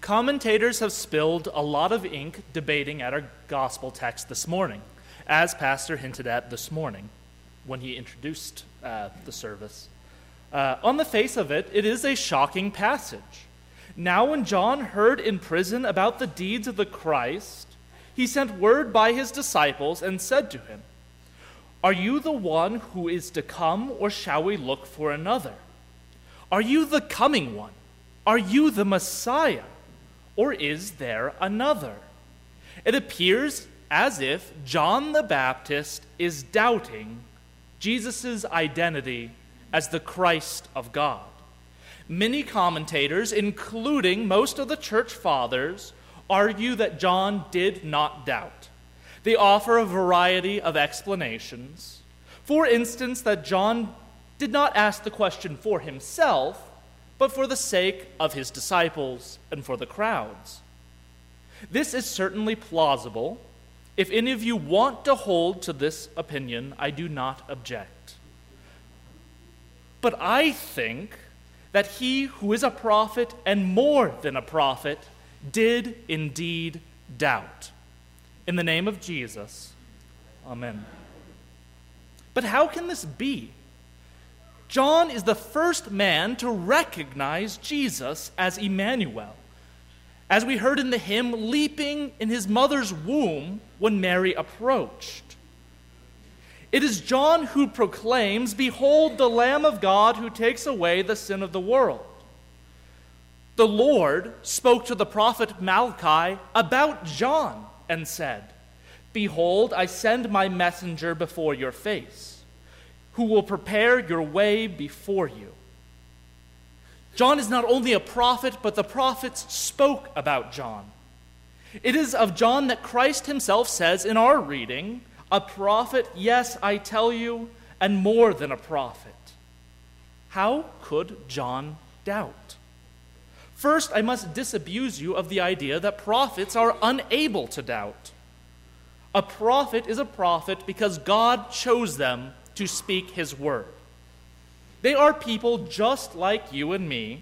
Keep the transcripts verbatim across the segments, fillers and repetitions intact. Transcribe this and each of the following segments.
Commentators have spilled a lot of ink debating at our gospel text this morning, as Pastor hinted at this morning when he introduced uh, the service. Uh, on the face of it, it is a shocking passage. Now when John heard in prison about the deeds of the Christ, he sent word by his disciples and said to him, "Are you the one who is to come, or shall we look for another? Are you the coming one? Are you the Messiah? Or is there another?" It appears as if John the Baptist is doubting Jesus' identity as the Christ of God. Many commentators, including most of the church fathers, argue that John did not doubt. They offer a variety of explanations. For instance, that John did not ask the question for himself, but for the sake of his disciples and for the crowds. This is certainly plausible. If any of you want to hold to this opinion, I do not object. But I think that he who is a prophet and more than a prophet did indeed doubt. In the name of Jesus, amen. But how can this be? John is the first man to recognize Jesus as Emmanuel, as we heard in the hymn, leaping in his mother's womb when Mary approached. It is John who proclaims, "Behold the Lamb of God who takes away the sin of the world." The Lord spoke to the prophet Malachi about John and said, "Behold, I send my messenger before your face, who will prepare your way before you." John is not only a prophet, but the prophets spoke about John. It is of John that Christ himself says in our reading, "A prophet, yes, I tell you, and more than a prophet." How could John doubt? First, I must disabuse you of the idea that prophets are unable to doubt. A prophet is a prophet because God chose them to speak his word. They are people just like you and me,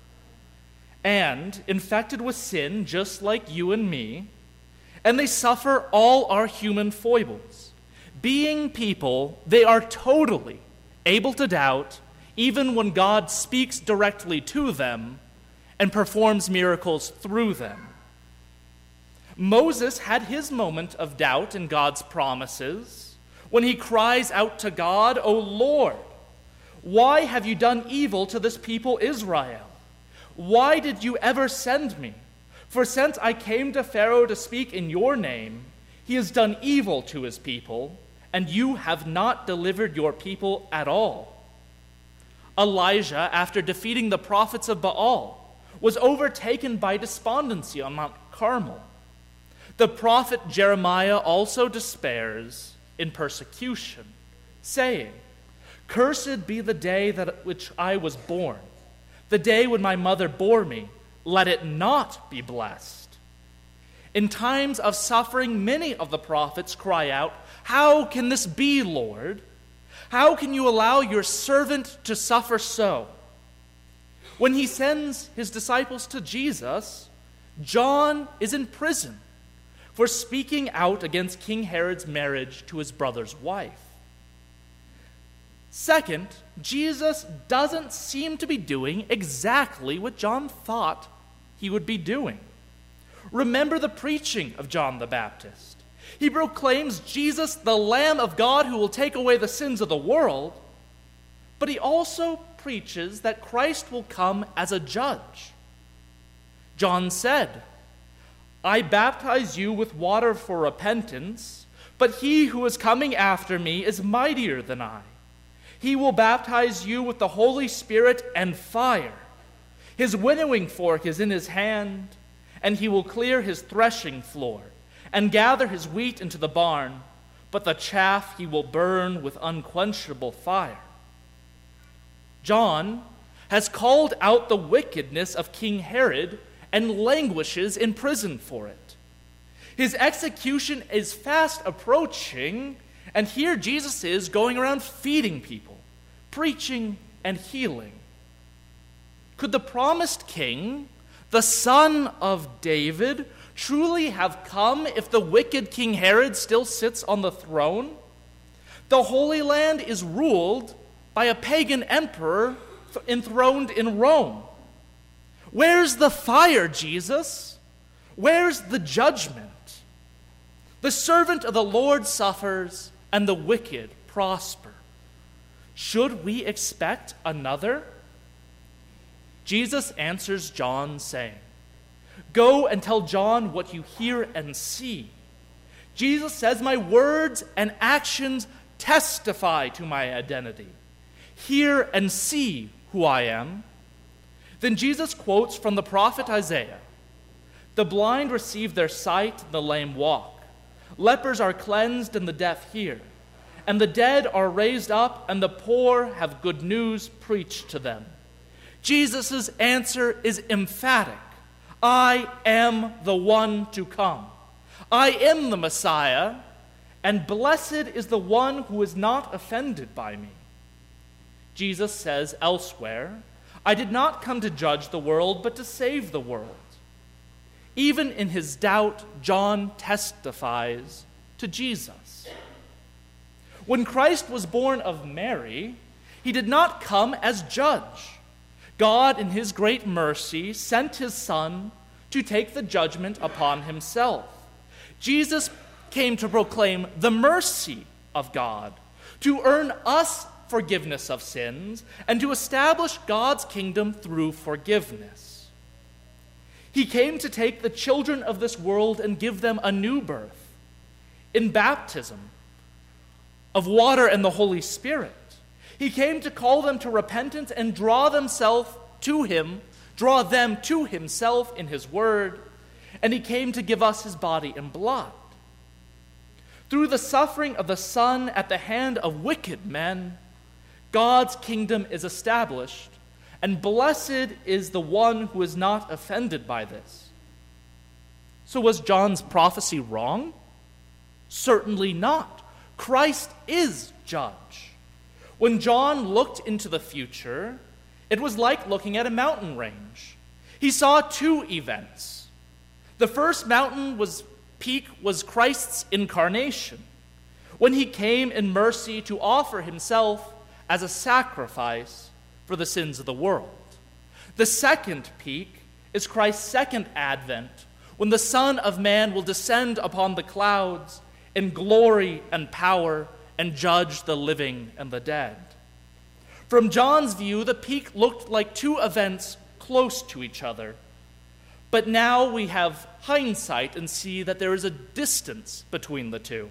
and infected with sin just like you and me, and they suffer all our human foibles. Being people, they are totally able to doubt, even when God speaks directly to them and performs miracles through them. Moses had his moment of doubt in God's promises when he cries out to God, "O Lord, why have you done evil to this people Israel? Why did you ever send me? For since I came to Pharaoh to speak in your name, he has done evil to his people, and you have not delivered your people at all." Elijah, after defeating the prophets of Baal, was overtaken by despondency on Mount Carmel. The prophet Jeremiah also despairs in persecution, saying, "Cursed be the day that which I was born, the day when my mother bore me, let it not be blessed." In times of suffering, many of the prophets cry out, "How can this be, Lord? How can you allow your servant to suffer so?" When he sends his disciples to Jesus, John is in prison for speaking out against King Herod's marriage to his brother's wife. Second, Jesus doesn't seem to be doing exactly what John thought he would be doing. Remember the preaching of John the Baptist. He proclaims Jesus, the Lamb of God who will take away the sins of the world, but he also preaches that Christ will come as a judge. John said, "I baptize you with water for repentance, but he who is coming after me is mightier than I. He will baptize you with the Holy Spirit and fire. His winnowing fork is in his hand, and he will clear his threshing floor and gather his wheat into the barn, but the chaff he will burn with unquenchable fire." John has called out the wickedness of King Herod and languishes in prison for it. His execution is fast approaching, and here Jesus is going around feeding people, preaching and healing. Could the promised king the son of David, truly have come if the wicked King Herod still sits on the throne? The Holy Land is ruled by a pagan emperor enthroned in Rome. Where's the fire, Jesus? Where's the judgment? The servant of the Lord suffers, and the wicked prosper. Should we expect another? Jesus answers John, saying, "Go and tell John what you hear and see." Jesus says, "My words and actions testify to my identity. Hear and see who I am." Then Jesus quotes from the prophet Isaiah, "The blind receive their sight, and the lame walk. Lepers are cleansed, and the deaf hear. And the dead are raised up, and the poor have good news preached to them." Jesus' answer is emphatic. I am the one to come. I am the Messiah, and blessed is the one who is not offended by me. Jesus says elsewhere, "I did not come to judge the world, but to save the world." Even in his doubt, John testifies to Jesus. When Christ was born of Mary, he did not come as judge. God, in his great mercy, sent his Son to take the judgment upon himself. Jesus came to proclaim the mercy of God, to earn us forgiveness of sins, and to establish God's kingdom through forgiveness. He came to take the children of this world and give them a new birth in baptism of water and the Holy Spirit. He came to call them to repentance and draw themselves to him, draw them to himself in his word, and he came to give us his body and blood. Through the suffering of the Son at the hand of wicked men, God's kingdom is established, and blessed is the one who is not offended by this. So was John's prophecy wrong? Certainly not. Christ is judge. When John looked into the future, it was like looking at a mountain range. He saw two events. The first mountain was peak was Christ's incarnation, when he came in mercy to offer himself as a sacrifice for the sins of the world. The second peak is Christ's second advent, when the Son of Man will descend upon the clouds in glory and power and judge the living and the dead. From John's view, the peak looked like two events close to each other. But now we have hindsight and see that there is a distance between the two.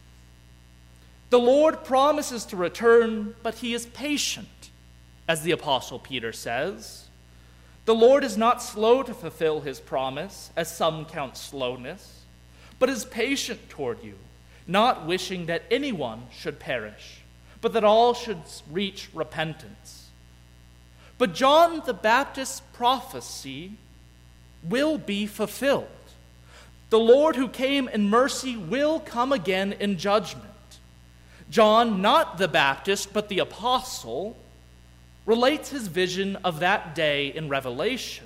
The Lord promises to return, but he is patient, as the Apostle Peter says. The Lord is not slow to fulfill his promise, as some count slowness, but is patient toward you, not wishing that anyone should perish, but that all should reach repentance. But John the Baptist's prophecy will be fulfilled. The Lord who came in mercy will come again in judgment. John, not the Baptist, but the apostle, relates his vision of that day in Revelation.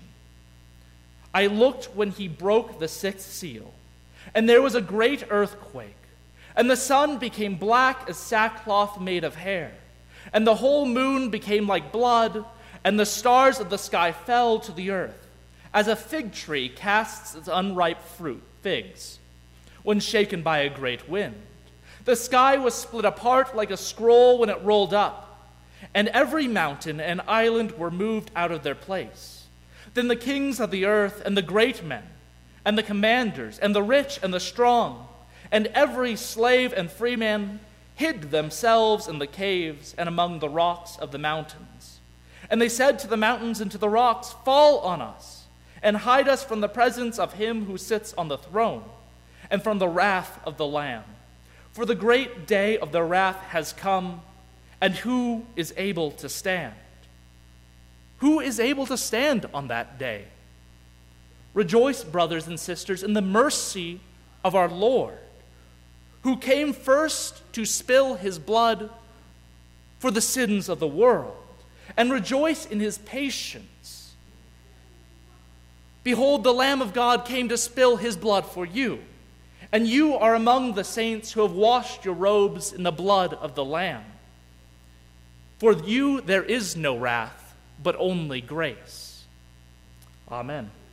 I looked when he broke the sixth seal, and there was a great earthquake, and the sun became black as sackcloth made of hair, and the whole moon became like blood, and the stars of the sky fell to the earth, as a fig tree casts its unripe fruit, figs, when shaken by a great wind. The sky was split apart like a scroll when it rolled up, and every mountain and island were moved out of their place. Then the kings of the earth and the great men, and the commanders, and the rich and the strong, and every slave and free man hid themselves in the caves and among the rocks of the mountains. And they said to the mountains and to the rocks, "Fall on us, and hide us from the presence of him who sits on the throne, and from the wrath of the Lamb. For the great day of their wrath has come, and who is able to stand?" Who is able to stand on that day? Rejoice, brothers and sisters, in the mercy of our Lord, who came first to spill his blood for the sins of the world, and rejoice in his patience, Behold, the Lamb of God came to spill his blood for you, and you are among the saints who have washed your robes in the blood of the Lamb. For you there is no wrath, but only grace. Amen.